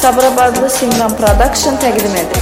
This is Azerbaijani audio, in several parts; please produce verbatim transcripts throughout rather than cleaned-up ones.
Sabirabadlı Simran Production təqdim edir.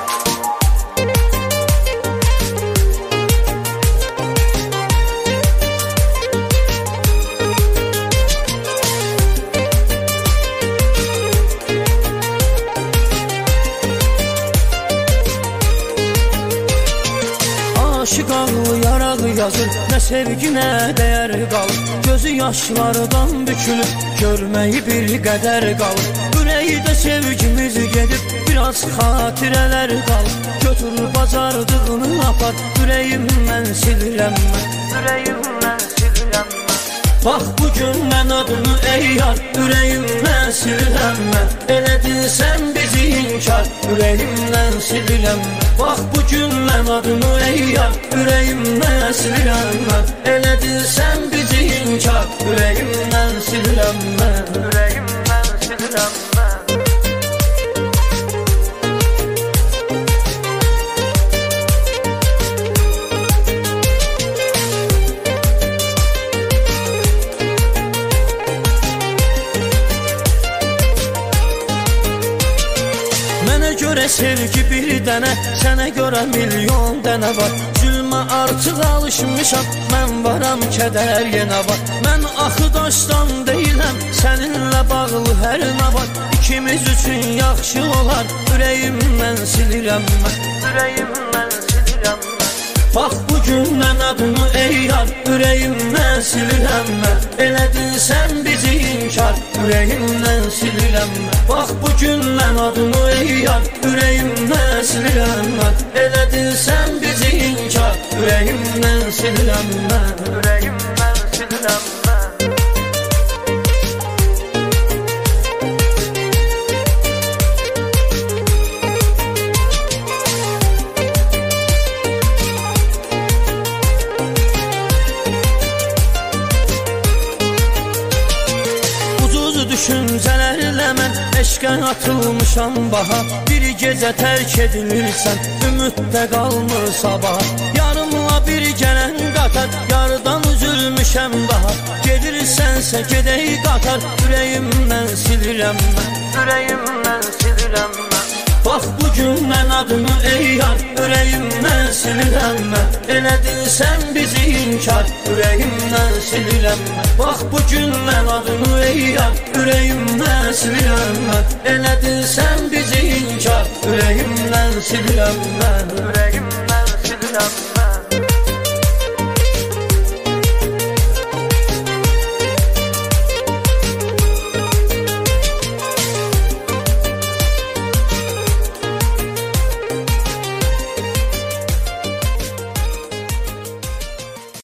Aşık ağlı yaralı yazır, ne sevgi ne değer qalır. Gözü yaşlardan bükülüp, görmeyi bir qədər qalır. Ürəkdə sevgimiz gedib, biraz xatirələr qalır. Götür bacardığını apar, ürəyimdən silirəm mən, ürəyimdən silirəm mən. Bax bugün mən adını ey yar, ürəyimdən silirəm mən. Elədinsən bizi inkar, ürəyimdən silirəm mən. Bax bugün mən adını ey yar, ürəyimdən silirəm mən. Elədinsən bizi inkar, ürəyimdən silirəm mən, ürəyimdən silirəm mən. Mənə görə sevgi bir dənə, sənə görə milyon dənə var. Zülmə artıq alışmışam, mən varam, kədər yenə var. Mən axı daşdan deyiləm, səninlə bağlı hər nə var. İkimiz üçün yaxşı olar, ürəyimdən silirəm mən, ürəyimdən silirəm mən. Bax bugün mən adını ey yar, ürəyimdən silirəm mən. Elədinsən bizi inkar, ürəyimdən silirəm mən. Bax bugün mən adını ey yar, ürəyimdən silirəm mən. Elədinsən bizi inkar, ürəyimdən silirəm mən, ürəyimdən silirəm mən. Düşüncələrlə mən eşqə atılmışam baha. Bir gecə tərk edilirsən, ümiddə qalmır sabah. Yarımla bir gələn qatar, yardan üzülmüşəm daha. Gedirsənsə gedək qatar, ürəyimdən silirəm mən, ürəyimdən silirəm mən. Bax bugün mən adını ey yar, ürəyimdən silirəm mən. Elədinsən bizi inkar, ürəyimdən silirəm mən. Bax bugün mən adını ey yar, ürəyimdən silirəm mən. Elədinsən bizi inkar, ürəyimdən silirəm mən, ürəyimdən silirəm mən.